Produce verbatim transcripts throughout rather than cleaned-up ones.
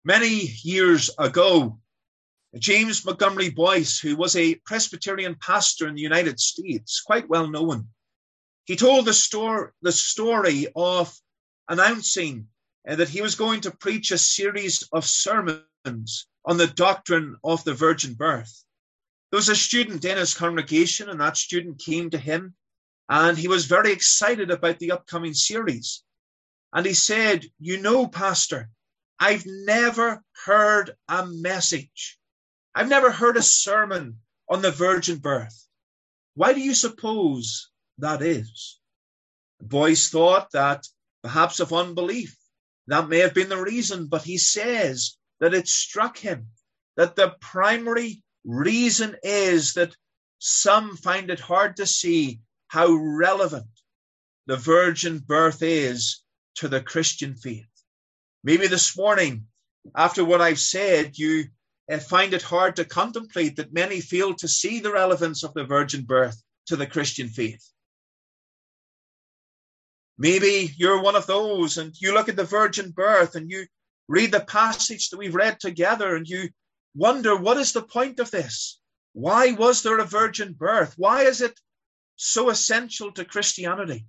Many years ago, James Montgomery Boyce, who was a Presbyterian pastor in the United States, quite well known, he told the story, the story of announcing uh, that he was going to preach a series of sermons on the doctrine of the virgin birth. There was a student in his congregation, and that student came to him, and he was very excited about the upcoming series. And he said, "You know, Pastor, I've never heard a message. I've never heard a sermon on the virgin birth. Why do you suppose that is?" Boyce thought that perhaps of unbelief. That may have been the reason, but he says that it struck him that the primary reason is that some find it hard to see how relevant the virgin birth is to the Christian faith. Maybe this morning, after what I've said, you uh, find it hard to contemplate that many fail to see the relevance of the virgin birth to the Christian faith. Maybe you're one of those, and you look at the virgin birth and you read the passage that we've read together, and you wonder, what is the point of this? Why was there a virgin birth? Why is it so essential to Christianity?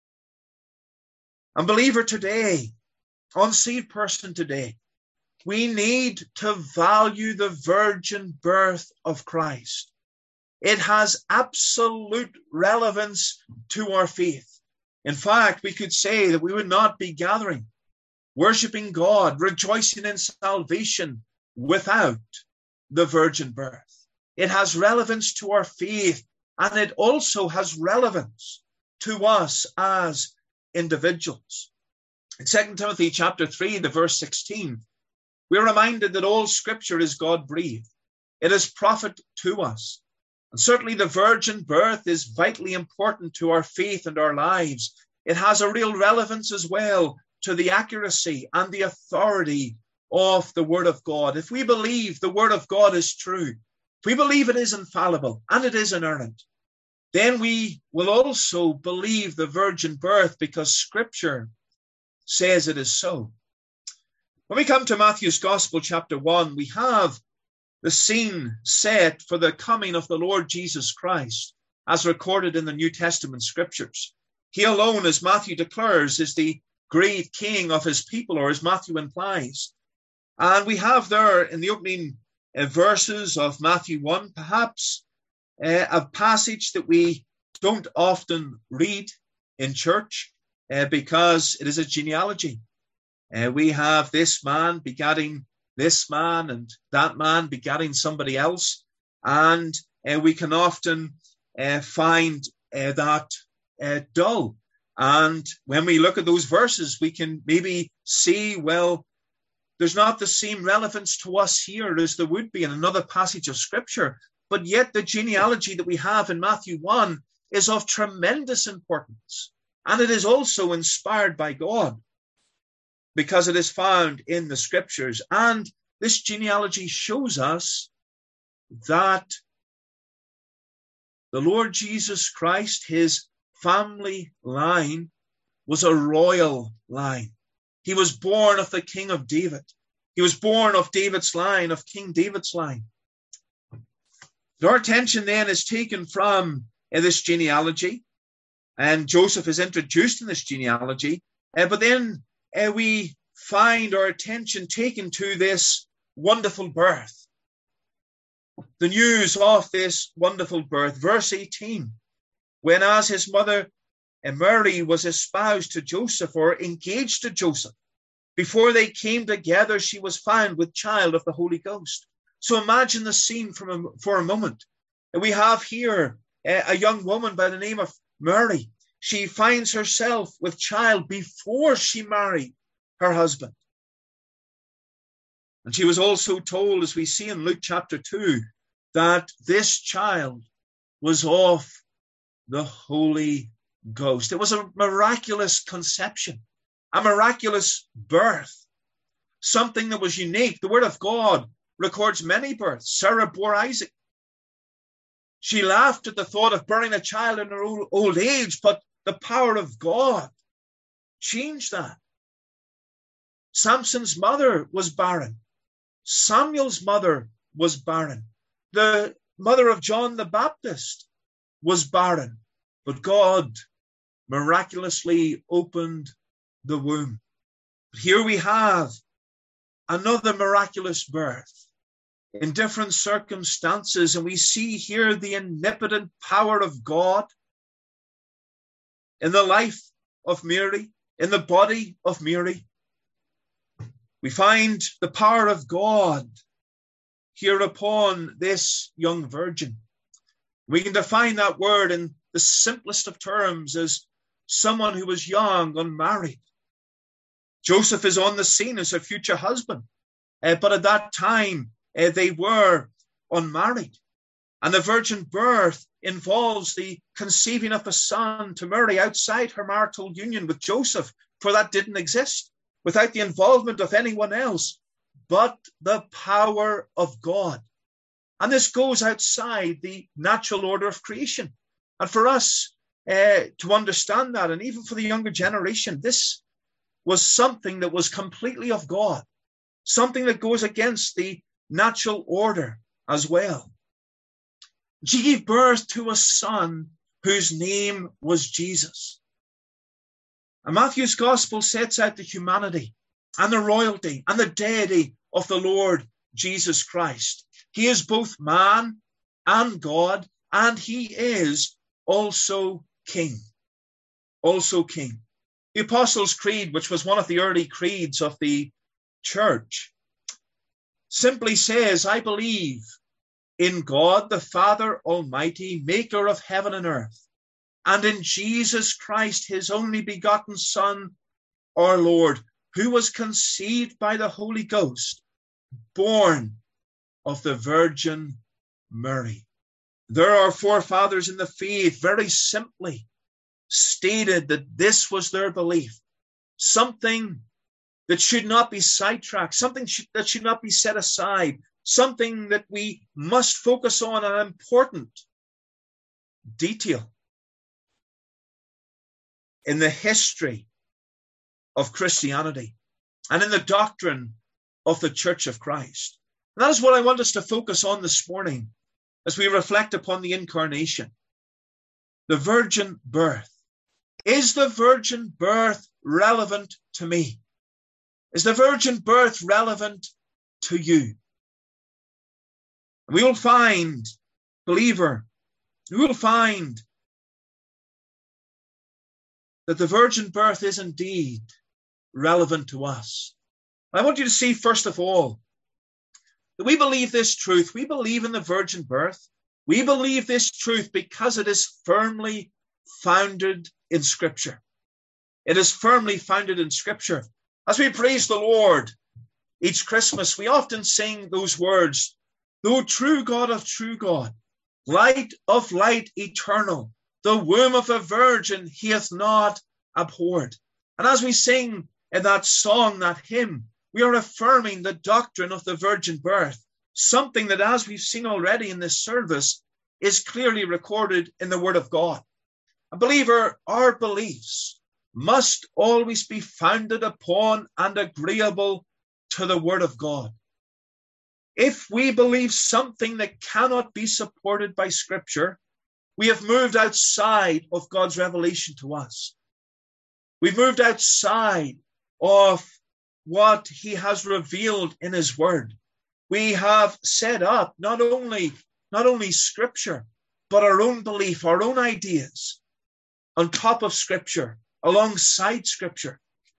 And believer today, unsaved person today, we need to value the virgin birth of Christ. It has absolute relevance to our faith. In fact, we could say that we would not be gathering, worshiping God, rejoicing in salvation without the virgin birth. It has relevance to our faith, and it also has relevance to us as individuals. In Second Timothy chapter three, the verse sixteen, we're reminded that all scripture is God-breathed. It is profit to us. And certainly the virgin birth is vitally important to our faith and our lives. It has a real relevance as well to the accuracy and the authority of the Word of God. If we believe the Word of God is true, if we believe it is infallible and it is inerrant, then we will also believe the virgin birth because Scripture says it is so. When we come to Matthew's Gospel, chapter one, we have the scene set for the coming of the Lord Jesus Christ, as recorded in the New Testament Scriptures. He alone, as Matthew declares, is the great king of his people, or as Matthew implies. And we have there in the opening uh, verses of Matthew one, perhaps uh, a passage that we don't often read in church uh, because it is a genealogy. Uh, we have this man begetting this man and that man begetting somebody else. And uh, we can often uh, find uh, that uh, dull. And when we look at those verses, we can maybe see, well, there's not the same relevance to us here as there would be in another passage of Scripture. But yet the genealogy that we have in Matthew one is of tremendous importance. And it is also inspired by God, because it is found in the Scriptures. And this genealogy shows us that the Lord Jesus Christ, his family line, was a royal line. He was born of the King of David. He was born of David's line, of King David's line. Our attention then is taken from uh, this genealogy, and Joseph is introduced in this genealogy, uh, but then uh, we find our attention taken to this wonderful birth. The news of this wonderful birth. Verse eighteen, when as his mother uh, Mary was espoused to Joseph, or engaged to Joseph, before they came together, she was found with child of the Holy Ghost. So imagine the scene from a, for a moment. We have here uh, a young woman by the name of Mary. She finds herself with child before she married her husband. And she was also told, as we see in Luke chapter two, that this child was of the Holy Ghost. It was a miraculous conception, a miraculous birth, something that was unique. The Word of God records many births. Sarah bore Isaac. She laughed at the thought of bearing a child in her old, old age, but the power of God changed that. Samson's mother was barren. Samuel's mother was barren. The mother of John the Baptist was barren. But God miraculously opened the womb. Here we have another miraculous birth in different circumstances, and we see here the omnipotent power of God in the life of Mary, in the body of Mary. We find the power of God here upon this young virgin. We can define that word in the simplest of terms as someone who was young, unmarried. Joseph is on the scene as her future husband, uh, but at that time uh, they were unmarried. And the virgin birth involves the conceiving of a son to Mary outside her marital union with Joseph, for that didn't exist, without the involvement of anyone else but the power of God. And this goes outside the natural order of creation. And for us uh, to understand that, and even for the younger generation, this was something that was completely of God, something that goes against the natural order as well. She gave birth to a son whose name was Jesus. And Matthew's gospel sets out the humanity and the royalty and the deity of the Lord Jesus Christ. He is both man and God, and he is also king. Also king. The Apostles' Creed, which was one of the early creeds of the church, simply says, I believe in God, the Father Almighty, maker of heaven and earth, and in Jesus Christ, his only begotten Son, our Lord, who was conceived by the Holy Ghost, born of the Virgin Mary. There are forefathers in the faith very simply stated that this was their belief, something that should not be sidetracked, something sh- that should not be set aside, something that we must focus on, an important detail in the history of Christianity and in the doctrine of the Church of Christ. And that is what I want us to focus on this morning as we reflect upon the incarnation, the virgin birth. Is the virgin birth relevant to me? Is the virgin birth relevant to you? We will find, believer, we will find that the virgin birth is indeed relevant to us. I want you to see, first of all, that we believe this truth. We believe in the virgin birth. We believe this truth because it is firmly founded in Scripture. It is firmly founded in Scripture. As we praise the Lord each Christmas, we often sing those words, "Thou true God of true God, light of light eternal, the womb of a virgin he hath not abhorred." And as we sing in that song, that hymn, we are affirming the doctrine of the virgin birth, something that, as we've seen already in this service, is clearly recorded in the Word of God. A believer, our beliefs must always be founded upon and agreeable to the Word of God. If we believe something that cannot be supported by Scripture, we have moved outside of God's revelation to us. We've moved outside of what he has revealed in his word. We have set up not only, not only Scripture, but our own belief, our own ideas on top of Scripture, alongside Scripture.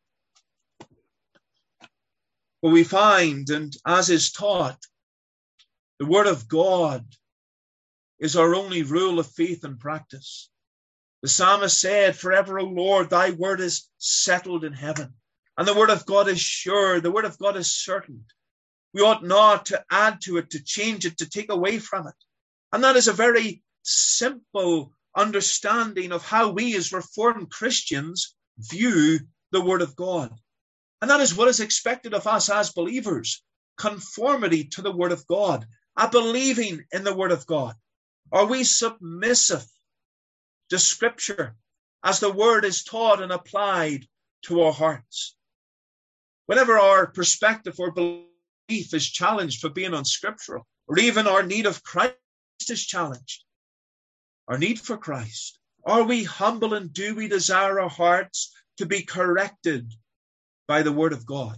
What we find, and as is taught, the Word of God is our only rule of faith and practice. The psalmist said, "Forever, O Lord, thy word is settled in heaven." And the Word of God is sure. The Word of God is certain. We ought not to add to it, to change it, to take away from it. And that is a very simple understanding of how we as Reformed Christians view the Word of God. And that is what is expected of us as believers: conformity to the Word of God, a believing in the Word of God. Are we submissive to Scripture as the Word is taught and applied to our hearts? whenever our perspective or belief is challenged for being unscriptural, or even our need of Christ is challenged, our need for Christ, are we humble and do we desire our hearts to be corrected by the word of God?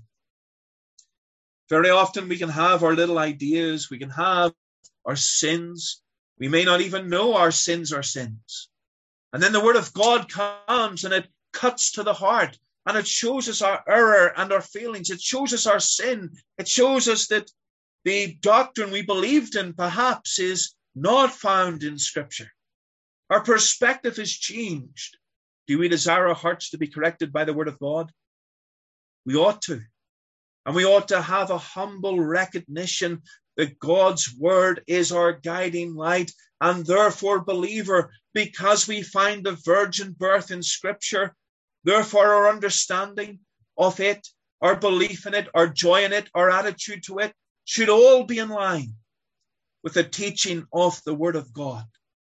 Very often we can have our little ideas, we can have our sins. We may not even know our sins are sins. And then the word of God comes and it cuts to the heart and it shows us our error and our failings. It shows us our sin. It shows us that the doctrine we believed in perhaps is not found in Scripture. Our perspective is changed. Do we desire our hearts to be corrected by the word of God? We ought to. And we ought to have a humble recognition that God's word is our guiding light. And therefore, believer, because we find the virgin birth in Scripture, therefore our understanding of it, our belief in it, our joy in it, our attitude to it, should all be in line with the teaching of the word of God.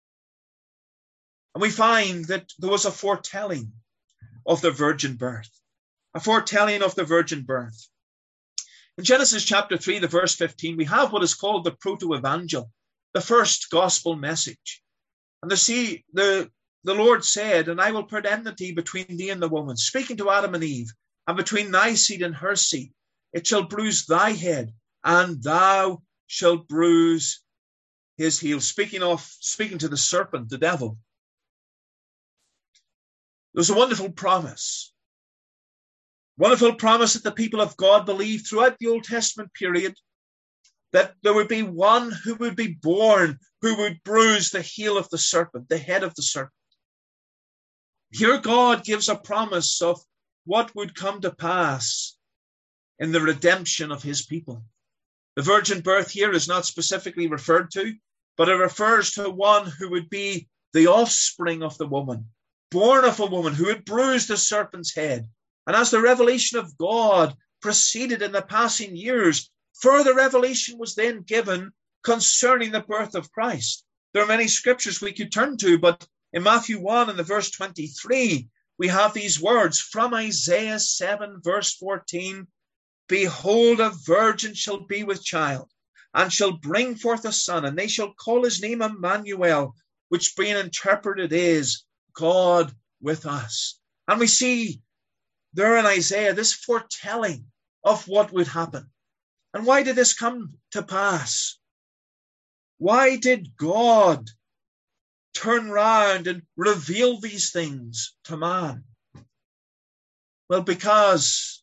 And we find that there was a foretelling of the virgin birth, a foretelling of the virgin birth. In Genesis chapter three, the verse fifteen, we have what is called the proto-evangel, the first gospel message. And the, see, the, the Lord said, and I will put enmity between thee and the woman, speaking to Adam and Eve, and between thy seed and her seed. It shall bruise thy head, and thou shalt bruise his heel. Speaking of, speaking to the serpent, the devil. There's a wonderful promise. Wonderful promise that the people of God believed throughout the Old Testament period, that there would be one who would be born, who would bruise the heel of the serpent, the head of the serpent. Here God gives a promise of what would come to pass in the redemption of his people. The virgin birth here is not specifically referred to, but it refers to one who would be the offspring of the woman, born of a woman, who would bruise the serpent's head. And as the revelation of God proceeded in the passing years, further revelation was then given concerning the birth of Christ. There are many scriptures we could turn to, but in Matthew one and the verse twenty-three, we have these words from Isaiah seven, verse fourteen, behold, a virgin shall be with child, and shall bring forth a son, and they shall call his name Emmanuel, which being interpreted is God with us. And we see there in Isaiah this foretelling of what would happen. And why did this come to pass? Why did God turn round and reveal these things to man? Well, because,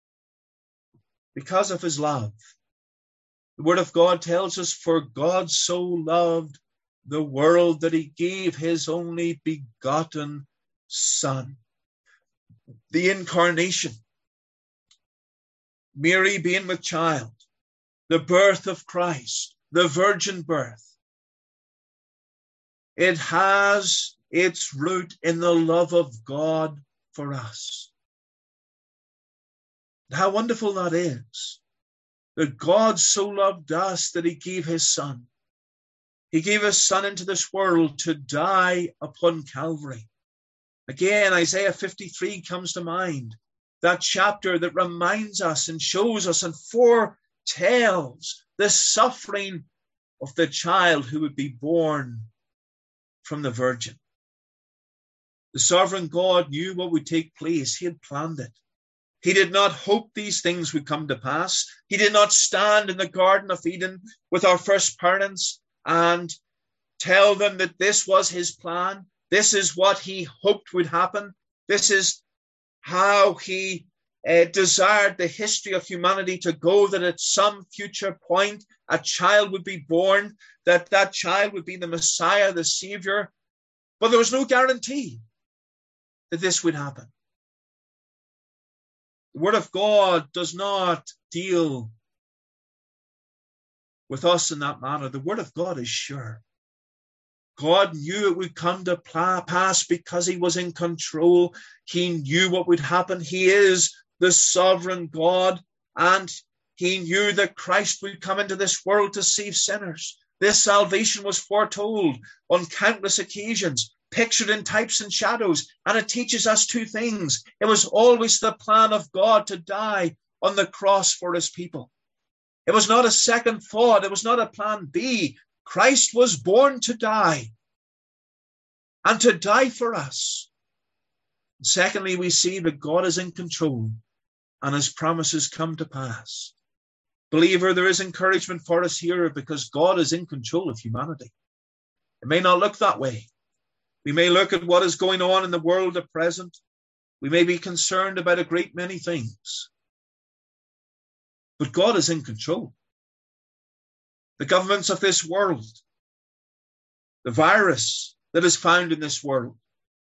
because of his love. The word of God tells us, for God so loved the world that he gave his only begotten Son. The incarnation, Mary being with child, the birth of Christ, the virgin birth. It has its root in the love of God for us. How wonderful that is, that God so loved us that he gave his Son. He gave his Son into this world to die upon Calvary. Again, Isaiah fifty-three comes to mind, that chapter that reminds us and shows us and foretells the suffering of the child who would be born from the virgin. The sovereign God knew what would take place. He had planned it. He did not hope these things would come to pass. He did not stand in the Garden of Eden with our first parents and tell them that this was his plan. This is what he hoped would happen. This is how he uh, desired the history of humanity to go, that at some future point a child would be born, that that child would be the Messiah, the Savior. But there was no guarantee that this would happen. The Word of God does not deal with us in that manner. The Word of God is sure. God knew it would come to pass because he was in control. He knew what would happen. He is the sovereign God, and he knew that Christ would come into this world to save sinners. This salvation was foretold on countless occasions, pictured in types and shadows, and it teaches us two things. It was always the plan of God to die on the cross for his people. It was not a second thought. It was not a plan B. Christ was born to die, and to die for us. Secondly, we see that God is in control and his promises come to pass. Believer, there is encouragement for us here because God is in control of humanity. It may not look that way. We may look at what is going on in the world at present. We may be concerned about a great many things. But God is in control. The governments of this world, the virus that is found in this world,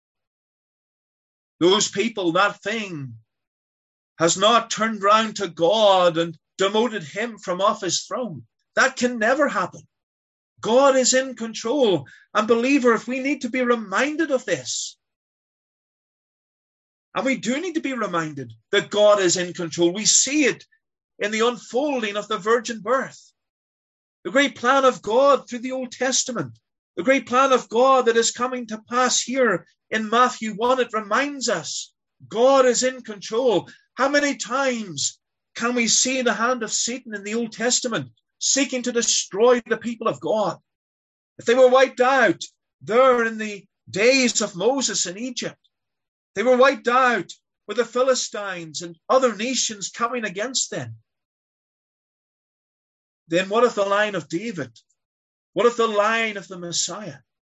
those people, that thing has not turned round to God and demoted him from off his throne. That can never happen. God is in control. And believer, if we need to be reminded of this, and we do need to be reminded that God is in control. We see it in the unfolding of the virgin birth. The great plan of God through the Old Testament. The great plan of God that is coming to pass here in Matthew one. It reminds us God is in control. How many times can we see the hand of Satan in the Old Testament seeking to destroy the people of God? If they were wiped out there in the days of Moses in Egypt, they were wiped out with the Philistines and other nations coming against them. Then what of the line of David? What of the line of the Messiah?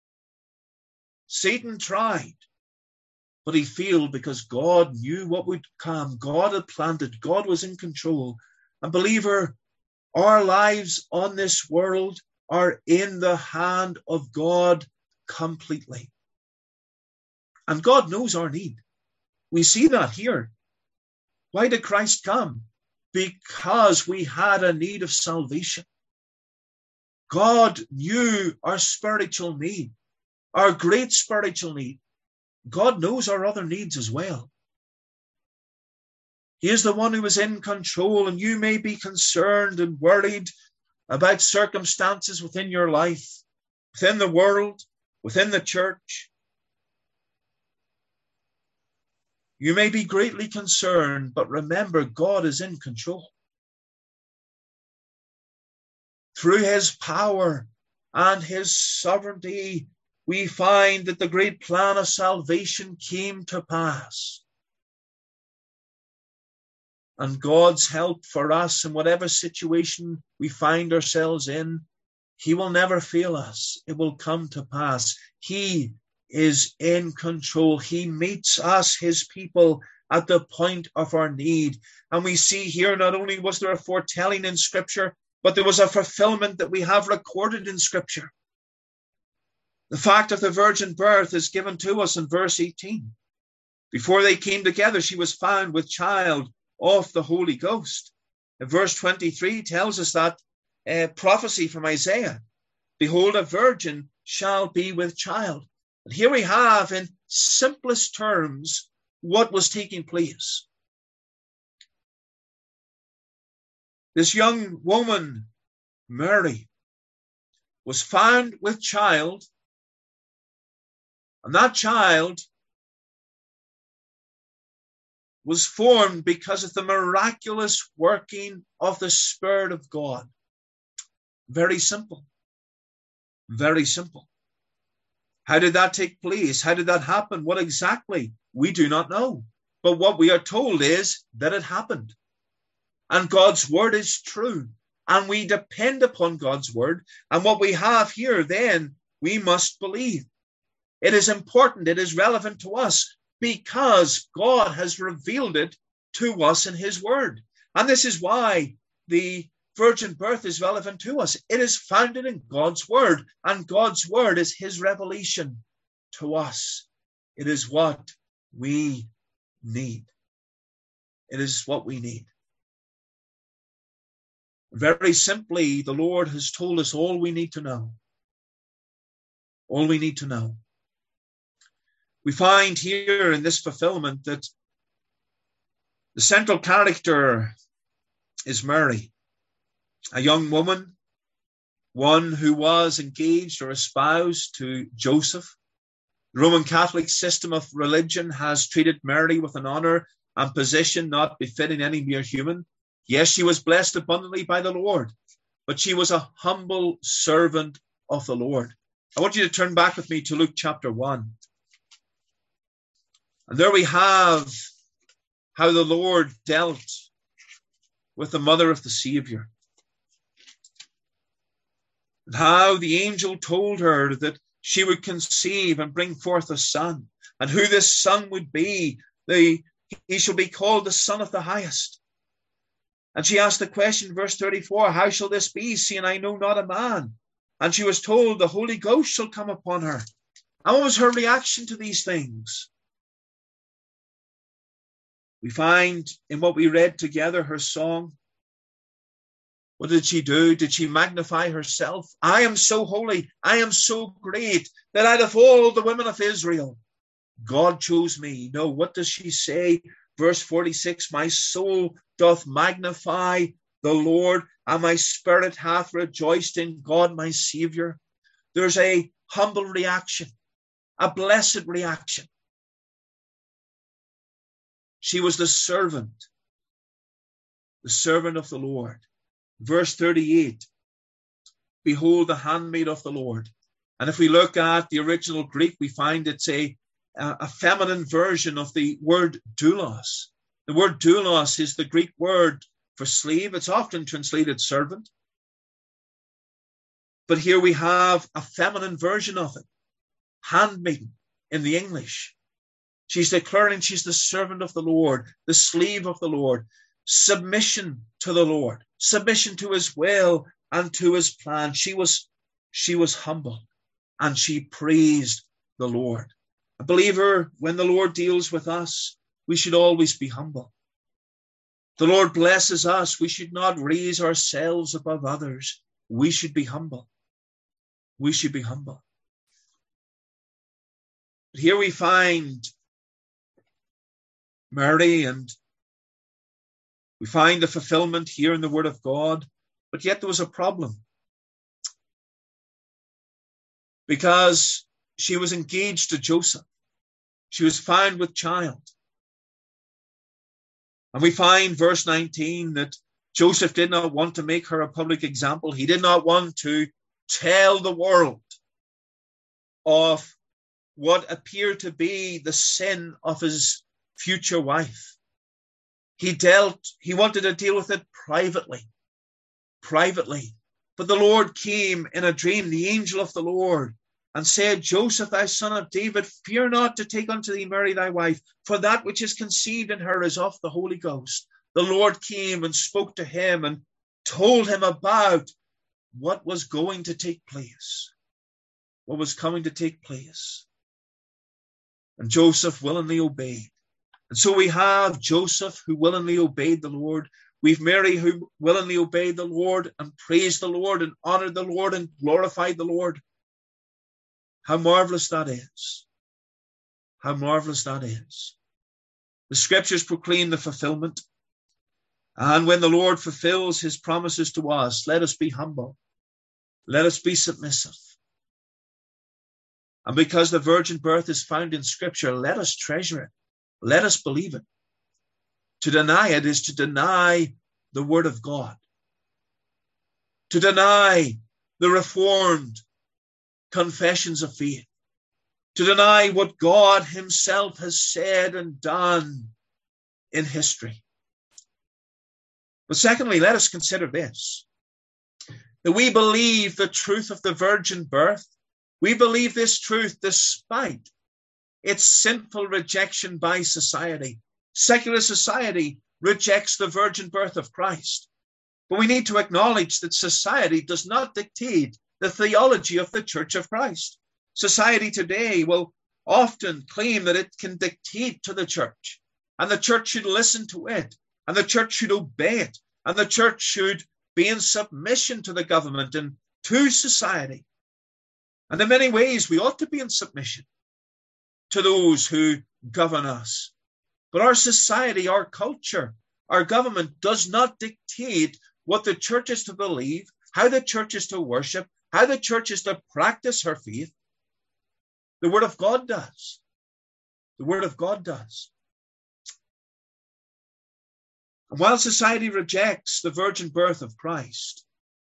Satan tried, but he failed because God knew what would come. God had planned it. God was in control. And believer, our lives on this world are in the hand of God completely. And God knows our need. We see that here. Why did Christ come? Because we had a need of salvation. God knew our spiritual need, our great spiritual need. God knows our other needs as well. He is the one who is in control, and you may be concerned and worried about circumstances within your life, within the world, within the church. You may be greatly concerned, but remember, God is in control. Through his power and his sovereignty, we find that the great plan of salvation came to pass. And God's help for us in whatever situation we find ourselves in, he will never fail us. It will come to pass. He is in control. He meets us, his people, at the point of our need. And we see here, not only was there a foretelling in Scripture, but there was a fulfillment that we have recorded in Scripture. The fact of the virgin birth is given to us in verse eighteen. Before they came together, she was found with child of the Holy Ghost. And verse twenty-three tells us that uh, prophecy from Isaiah. Behold, a virgin shall be with child. And here we have, in simplest terms, what was taking place. This young woman, Mary, was found with child, and that child was formed because of the miraculous working of the Spirit of God. Very simple. Very simple. How did that take place? How did that happen? What exactly? We do not know. But what we are told is that it happened. And God's word is true. And we depend upon God's word. And what we have here, then, we must believe. It is important. It is relevant to us because God has revealed it to us in his word. And this is why the virgin birth is relevant to us. It is founded in God's word, and God's word is his revelation to us. It is what we need. It is what we need. Very simply, the Lord has told us all we need to know. All we need to know. We find here in this fulfillment that the central character is Mary, a young woman, one who was engaged or espoused to Joseph. The Roman Catholic system of religion has treated Mary with an honor and position not befitting any mere human. Yes, she was blessed abundantly by the Lord, but she was a humble servant of the Lord. I want you to turn back with me to Luke chapter one. And there we have how the Lord dealt with the mother of the Savior. And how the angel told her that she would conceive and bring forth a son, and who this son would be. The, he shall be called the Son of the Highest. And she asked the question, verse thirty-four, how shall this be, seeing I know not a man? And she was told the Holy Ghost shall come upon her. And what was her reaction to these things? We find in what we read together, her song. What did she do? Did she magnify herself? I am so holy, I am so great, that out of all the women of Israel, God chose me. No, what does she say? Verse forty-six, my soul doth magnify the Lord, and my spirit hath rejoiced in God my Savior. There's a humble reaction, a blessed reaction. She was the servant, the servant of the Lord. Verse thirty-eight, behold the handmaid of the Lord. And if we look at the original Greek, we find it's a, a feminine version of the word doulos. The word doulos is the Greek word for slave. It's often translated servant. But here we have a feminine version of it, handmaiden in the English. She's declaring she's the servant of the Lord, the slave of the Lord, submission to the Lord, submission to his will and to his plan. She was, she was humble and she praised the Lord. A believer, when the Lord deals with us, we should always be humble. The Lord blesses us. We should not raise ourselves above others. We should be humble. We should be humble. But here we find Mary, and we find the fulfillment here in the Word of God. But yet there was a problem, because she was engaged to Joseph. She was found with child. And we find verse nineteen that Joseph did not want to make her a public example. He did not want to tell the world of what appeared to be the sin of his future wife. He dealt, he wanted to deal with it privately, privately. But the Lord came in a dream, the angel of the Lord, and said, Joseph, thy son of David, fear not to take unto thee Mary thy wife, for that which is conceived in her is of the Holy Ghost. The Lord came and spoke to him and told him about what was going to take place, what was coming to take place. And Joseph willingly obeyed. And so we have Joseph who willingly obeyed the Lord. We've Mary who willingly obeyed the Lord and praised the Lord and honored the Lord and glorified the Lord. How marvelous that is. How marvelous that is. The scriptures proclaim the fulfillment. And when the Lord fulfills his promises to us, let us be humble. Let us be submissive. And because the virgin birth is found in scripture, let us treasure it. Let us believe it. To deny it is to deny the word of God. To deny the reformed confessions of faith. To deny what God himself has said and done in history. But secondly, let us consider this, that we believe the truth of the virgin birth. We believe this truth despite its sinful rejection by society. Secular society rejects the virgin birth of Christ. But we need to acknowledge that society does not dictate the theology of the Church of Christ. Society today will often claim that it can dictate to the church, and the church should listen to it, and the church should obey it, and the church should be in submission to the government and to society. And in many ways, we ought to be in submission to those who govern us. But our society, our culture, our government does not dictate what the church is to believe, how the church is to worship, how the church is to practice her faith. The Word of God does. The Word of God does. And while society rejects the virgin birth of Christ,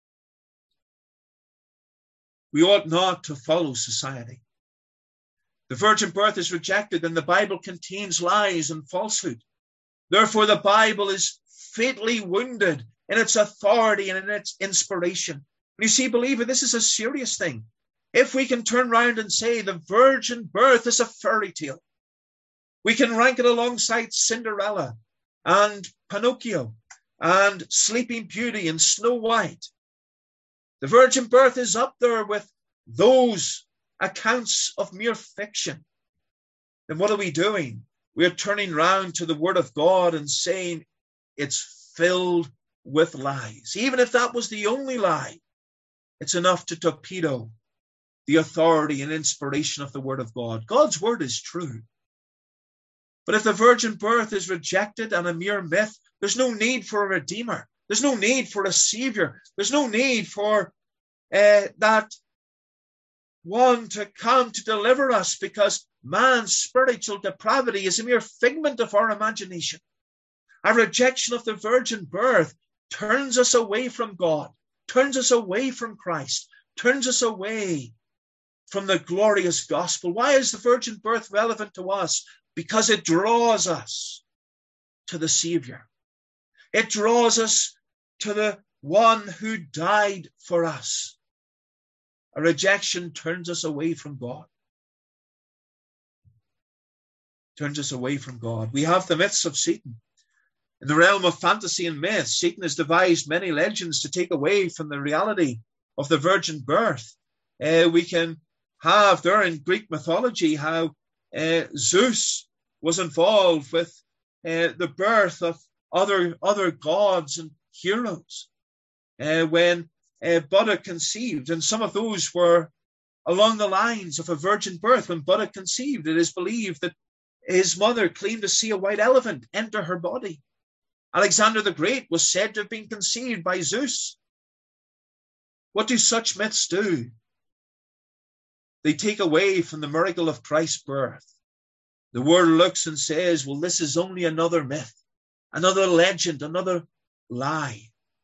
we ought not to follow society. The virgin birth is rejected, and the Bible contains lies and falsehood. Therefore, the Bible is fatally wounded in its authority and in its inspiration. And you see, believer, this is a serious thing. If we can turn round and say the virgin birth is a fairy tale, we can rank it alongside Cinderella and Pinocchio and Sleeping Beauty and Snow White. The virgin birth is up there with those accounts of mere fiction. Then what are we doing? We're turning round to the Word of God and saying it's filled with lies. Even if that was the only lie, it's enough to torpedo the authority and inspiration of the Word of God. God's Word is true. But if the virgin birth is rejected and a mere myth, there's no need for a Redeemer. There's no need for a Savior. There's no need for uh, that one to come to deliver us, because man's spiritual depravity is a mere figment of our imagination. Our rejection of the virgin birth turns us away from God, turns us away from Christ, turns us away from the glorious gospel. Why is the virgin birth relevant to us? Because it draws us to the Savior. It draws us to the one who died for us. A rejection turns us away from God. Turns us away from God. We have the myths of Satan. In the realm of fantasy and myth, Satan has devised many legends to take away from the reality of the virgin birth. Uh, we can have there in Greek mythology how uh, Zeus was involved with uh, the birth of other, other gods and heroes. Uh, when uh, Buddha conceived, and some of those were along the lines of a virgin birth. When Buddha conceived, it is believed that his mother claimed to see a white elephant enter her body. Alexander the Great was said to have been conceived by Zeus. What do such myths do? They take away from the miracle of Christ's birth. The world looks and says, well, this is only another myth, another legend, another lie.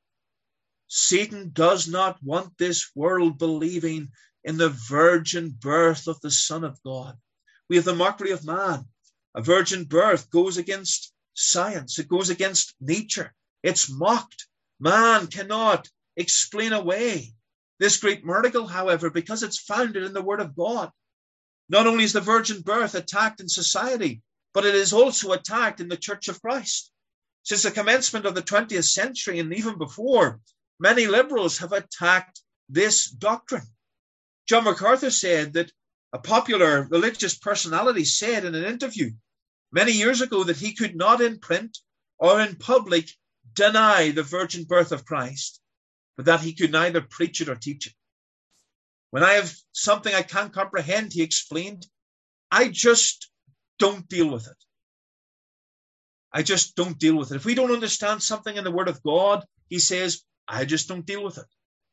Satan does not want this world believing in the virgin birth of the Son of God. We have the mockery of man. A virgin birth goes against science. It goes against nature. It's mocked. Man cannot explain away this great miracle, however, because it's founded in the Word of God. Not only is the virgin birth attacked in society, but it is also attacked in the Church of Christ. Since the commencement of the twentieth century and even before, many liberals have attacked this doctrine. John MacArthur said that a popular religious personality said in an interview many years ago that he could not in print or in public deny the virgin birth of Christ, but that he could neither preach it or teach it. When I have something I can't comprehend, he explained, I just don't deal with it. I just don't deal with it. If we don't understand something in the Word of God, he says, I just don't deal with it.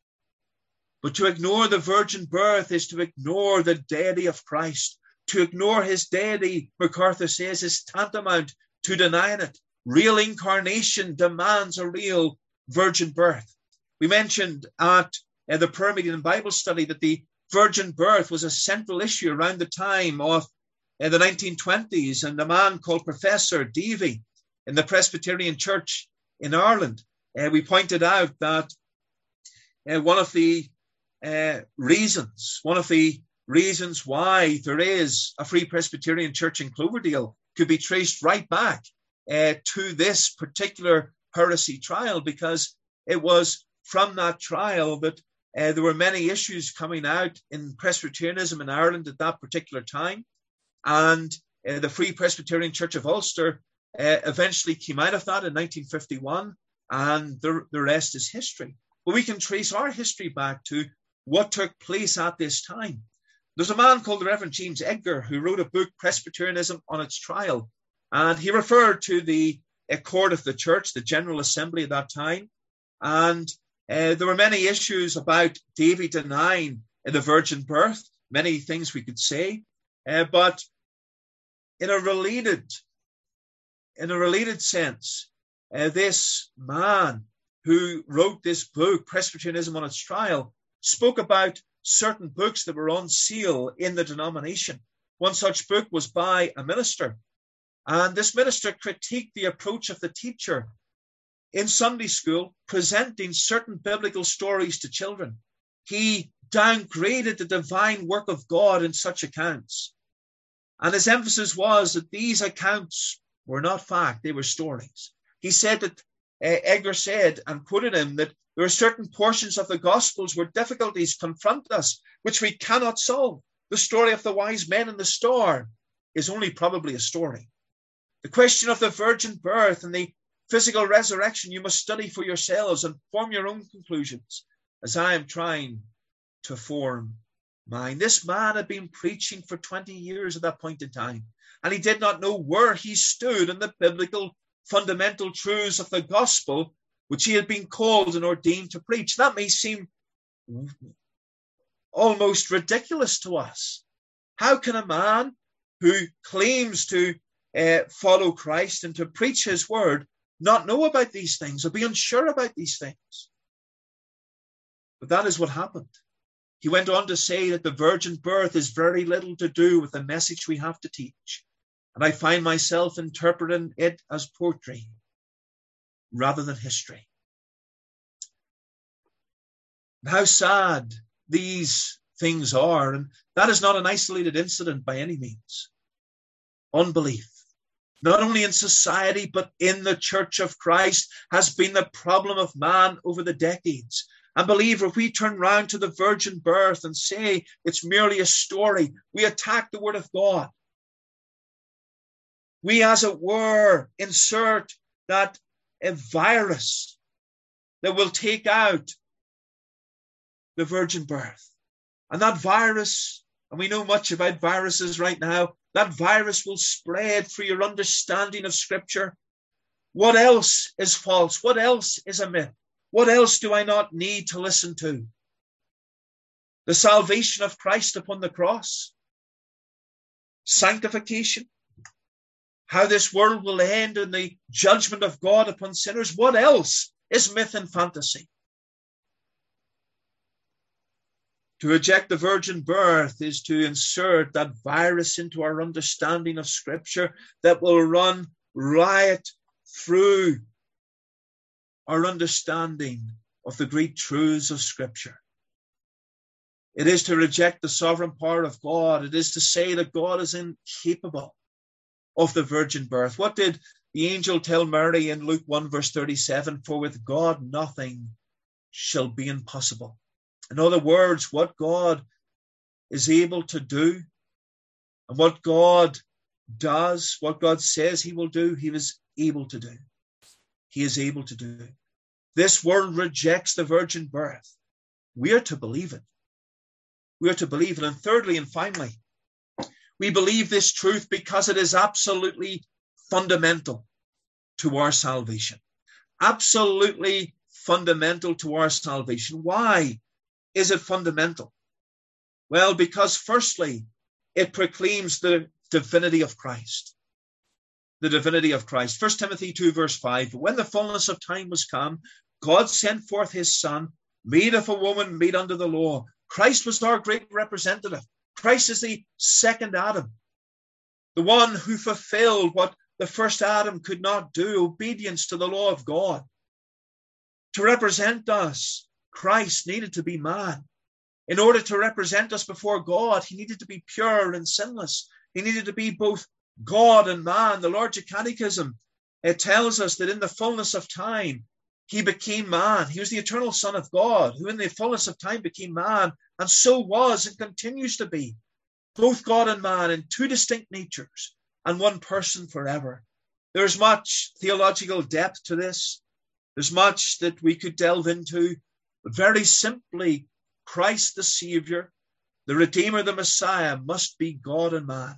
But to ignore the virgin birth is to ignore the deity of Christ. To ignore his deity, MacArthur says, is tantamount to denying it. Real incarnation demands a real virgin birth. We mentioned at uh, the prayer meeting and Bible study that the virgin birth was a central issue around the time of uh, the nineteen twenties, and a man called Professor Davy in the Presbyterian Church in Ireland, uh, we pointed out that uh, one of the uh, reasons, one of the reasons why there is a Free Presbyterian Church in Cloverdale could be traced right back uh, to this particular heresy trial, because it was from that trial that uh, there were many issues coming out in Presbyterianism in Ireland at that particular time. And uh, the Free Presbyterian Church of Ulster uh, eventually came out of that in nineteen fifty-one, and the, the rest is history. But we can trace our history back to what took place at this time. There's a man called the Reverend James Edgar who wrote a book, Presbyterianism on its Trial, and he referred to the uh, court of the church, the General Assembly at that time, and uh, there were many issues about Davy denying uh, the virgin birth, many things we could say, uh, but in a related, in a related sense, uh, this man who wrote this book, Presbyterianism on its Trial, spoke about certain books that were on sale in the denomination. One such book was by a minister, and this minister critiqued the approach of the teacher in Sunday school, presenting certain biblical stories to children. He downgraded the divine work of God in such accounts. And his emphasis was that these accounts were not fact, they were stories. He said that, uh, Edgar said, and quoted him, that there are certain portions of the Gospels where difficulties confront us, which we cannot solve. The story of the wise men in the star is only probably a story. The question of the virgin birth and the physical resurrection you must study for yourselves and form your own conclusions, as I am trying to form mine. This man had been preaching for twenty years at that point in time, and he did not know where he stood in the biblical fundamental truths of the gospel, which he had been called and ordained to preach. That may seem almost ridiculous to us. How can a man who claims to uh, follow Christ and to preach his word not know about these things or be unsure about these things? But that is what happened. He went on to say that the virgin birth is very little to do with the message we have to teach. And I find myself interpreting it as poetry rather than history. How sad these things are. And that is not an isolated incident by any means. Unbelief, not only in society, but in the Church of Christ, has been the problem of man over the decades. And believer, if we turn round to the virgin birth and say it's merely a story, we attack the word of God. We, as it were, insert that a virus that will take out the virgin birth. And that virus, and we know much about viruses right now, that virus will spread through your understanding of Scripture. What else is false? What else is a myth? What else do I not need to listen to? The salvation of Christ upon the cross, sanctification, how this world will end and the judgment of God upon sinners. What else is myth and fantasy? To reject the virgin birth is to insert that virus into our understanding of Scripture that will run riot through our understanding of the great truths of Scripture. It is to reject the sovereign power of God. It is to say that God is incapable of the virgin birth. What did the angel tell Mary in Luke one verse thirty-seven? For with God nothing shall be impossible. In other words, what God is able to do and what God does, what God says he will do, he is able to do. He is able to do. This world rejects the virgin birth. We are to believe it. We are to believe it. And thirdly and finally, we believe this truth because it is absolutely fundamental to our salvation. Absolutely fundamental to our salvation. Why is it fundamental? Well, because firstly, it proclaims the divinity of Christ. The divinity of Christ. First Timothy two verse five, when the fullness of time was come, God sent forth his Son, made of a woman, made under the law. Christ was our great representative. Christ is the second Adam, the one who fulfilled what the first Adam could not do, obedience to the law of God. To represent us, Christ needed to be man. In order to represent us before God, he needed to be pure and sinless. He needed to be both God and man. The Larger Catechism, it tells us that in the fullness of time, he became man. He was the eternal Son of God, who in the fullness of time became man, and so was and continues to be, both God and man in two distinct natures and one person forever. There's much theological depth to this. There's much that we could delve into, but very simply, Christ the Savior, the Redeemer, the Messiah, must be God and man.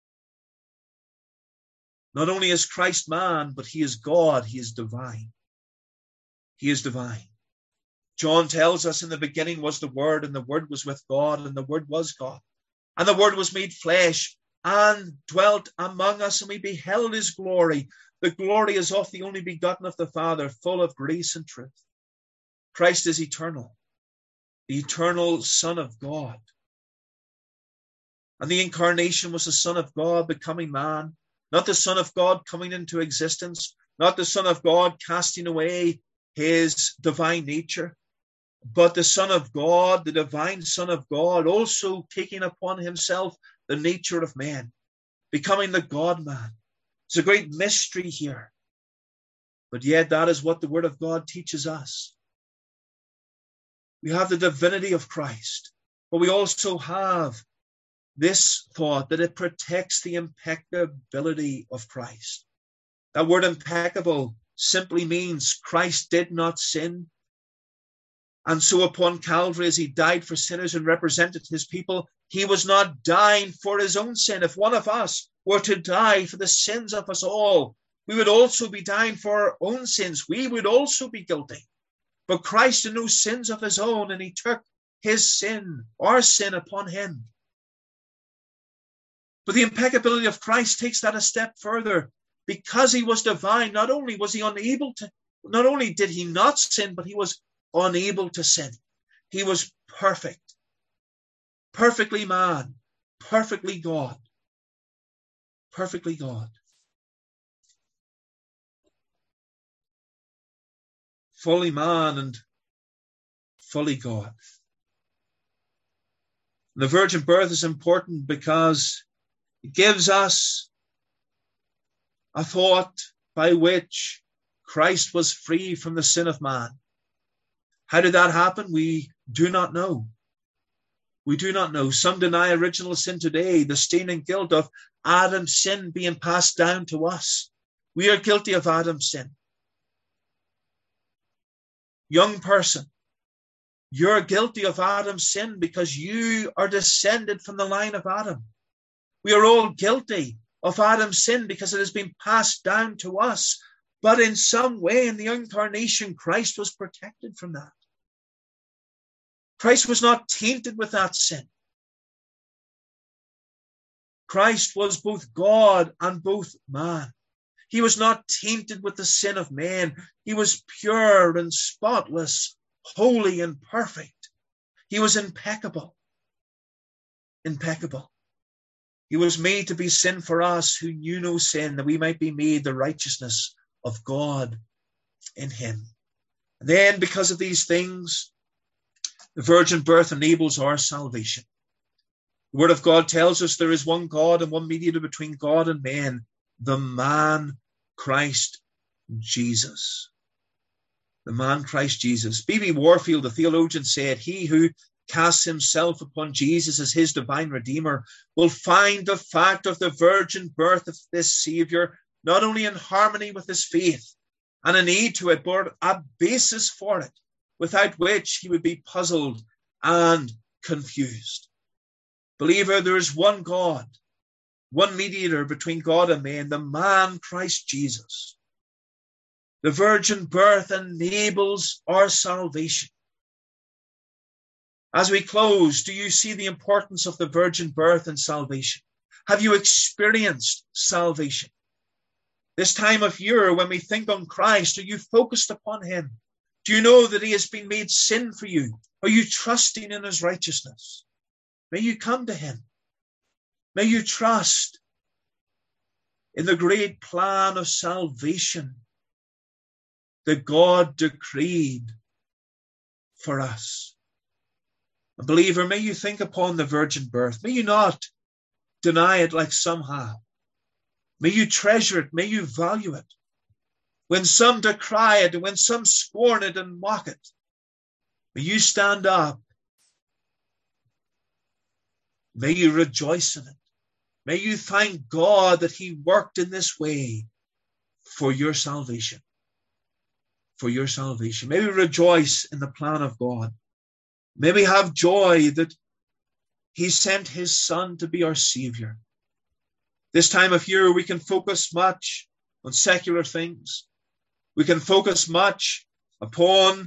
Not only is Christ man, but he is God, he is divine. He is divine. John tells us in the beginning was the Word, and the Word was with God, and the Word was God. And the Word was made flesh and dwelt among us, and we beheld his glory, the glory is of the only begotten of the Father, full of grace and truth. Christ is eternal, the eternal Son of God. And the incarnation was the Son of God becoming man, not the Son of God coming into existence, not the Son of God casting away his divine nature, but the Son of God, the divine Son of God, also taking upon himself the nature of man, becoming the God-man. It's a great mystery here. But yet that is what the Word of God teaches us. We have the divinity of Christ, but we also have this thought that it protects the impeccability of Christ. That word impeccable simply means Christ did not sin. And so upon Calvary, as he died for sinners and represented his people, he was not dying for his own sin. If one of us were to die for the sins of us all, we would also be dying for our own sins. We would also be guilty. But Christ had no sins of his own, and he took his sin, our sin, upon him. But the impeccability of Christ takes that a step further. Because he was divine, not only was he unable to, not only did he not sin, but he was unable to sin. He was perfect, perfectly man, perfectly God, perfectly God. Fully man and fully God. The virgin birth is important because it gives us a thought by which Christ was free from the sin of man. How did that happen? We do not know. We do not know. Some deny original sin today, the stain and guilt of Adam's sin being passed down to us. We are guilty of Adam's sin. Young person, you're guilty of Adam's sin because you are descended from the line of Adam. We are all guilty of Adam's sin because it has been passed down to us. But in some way, in the incarnation, Christ was protected from that. Christ was not tainted with that sin. Christ was both God and both man. He was not tainted with the sin of man. He was pure and spotless, holy and perfect. He was impeccable. Impeccable. He was made to be sin for us who knew no sin, that we might be made the righteousness of God in him. And then, because of these things, the virgin birth enables our salvation. The Word of God tells us there is one God and one mediator between God and man, the man Christ Jesus. The man Christ Jesus. B B Warfield, the theologian, said, he who casts himself upon Jesus as his divine Redeemer will find the fact of the virgin birth of this Savior not only in harmony with his faith and an aid to it, but a basis for it, without which he would be puzzled and confused. Believer, there is one God, one mediator between God and man, the man Christ Jesus. The virgin birth enables our salvation. As we close, do you see the importance of the virgin birth and salvation? Have you experienced salvation? This time of year, when we think on Christ, are you focused upon him? Do you know that he has been made sin for you? Are you trusting in his righteousness? May you come to him. May you trust in the great plan of salvation that God decreed for us. A believer, may you think upon the virgin birth. May you not deny it like some have. May you treasure it. May you value it. When some decry it, and when some scorn it and mock it, may you stand up. May you rejoice in it. May you thank God that he worked in this way for your salvation. For your salvation. May we rejoice in the plan of God. May we have joy that he sent his Son to be our Savior. This time of year, we can focus much on secular things. We can focus much upon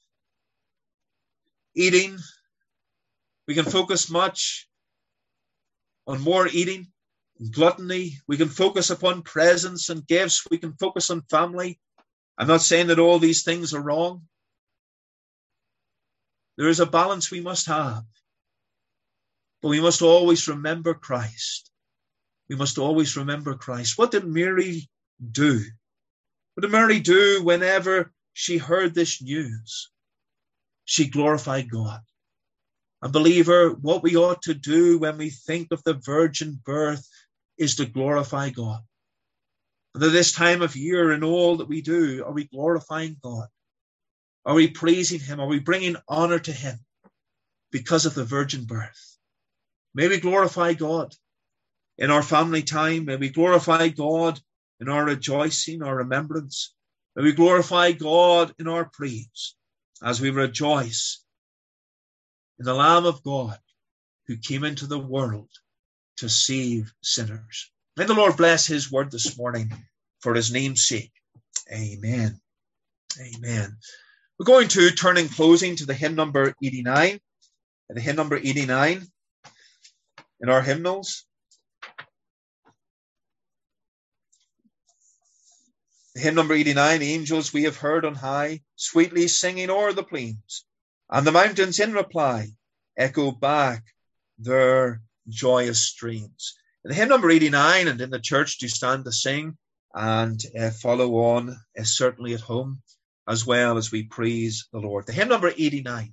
eating. We can focus much on more eating. gluttony. We can focus upon presents and gifts. We can focus on family. I'm not saying that all these things are wrong. There is a balance we must have. But we must always remember Christ. We must always remember Christ. What did Mary do? What did Mary do whenever she heard this news? She glorified God. And believer, what we ought to do when we think of the virgin birth is to glorify God. And at this time of year, in all that we do, are we glorifying God? Are we praising him? Are we bringing honor to him because of the virgin birth? May we glorify God in our family time. May we glorify God in our rejoicing, our remembrance. May we glorify God in our praise as we rejoice in the Lamb of God who came into the world to save sinners. May the Lord bless his word this morning for his name's sake. Amen. Amen. We're going to turn in closing to the hymn number eighty-nine. The hymn number eighty-nine in our hymnals. The hymn number eighty-nine, Angels we have heard on high, sweetly singing o'er the plains, and the mountains in reply echo back their joyous strains. In the hymn number eighty-nine, and in the church do stand to sing and uh, follow on, uh, certainly at home, as well as we praise the Lord. The hymn number eighty-nine.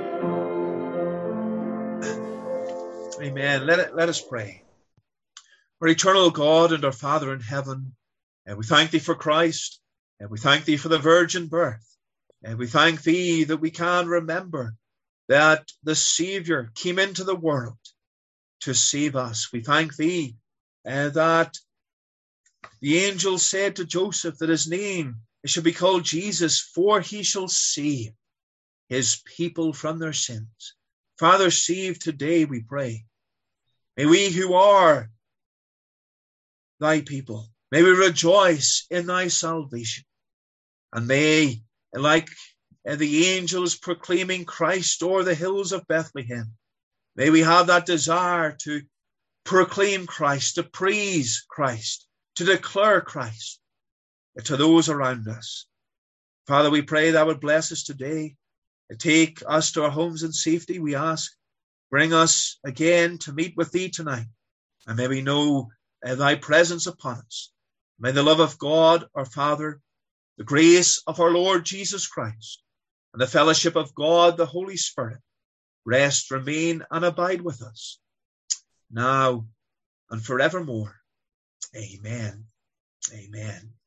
Amen. Let, it, let us pray. Our eternal God and our Father in heaven, and we thank thee for Christ, and we thank thee for the virgin birth, and we thank thee that we can remember that the Savior came into the world to save us. We thank thee uh, that the angel said to Joseph that his name should be called Jesus, for he shall save his people from their sins. Father, save today, we pray. May we who are thy people, may we rejoice in thy salvation. And may, like the angels proclaiming Christ o'er the hills of Bethlehem, may we have that desire to proclaim Christ, to praise Christ, to declare Christ to those around us. Father, we pray thou would bless us today. Take us to our homes in safety, we ask. Bring us again to meet with thee tonight. And may we know uh, thy presence upon us. May the love of God, our Father, the grace of our Lord Jesus Christ, and the fellowship of God, the Holy Spirit, rest, remain, and abide with us, now and forevermore. Amen. Amen.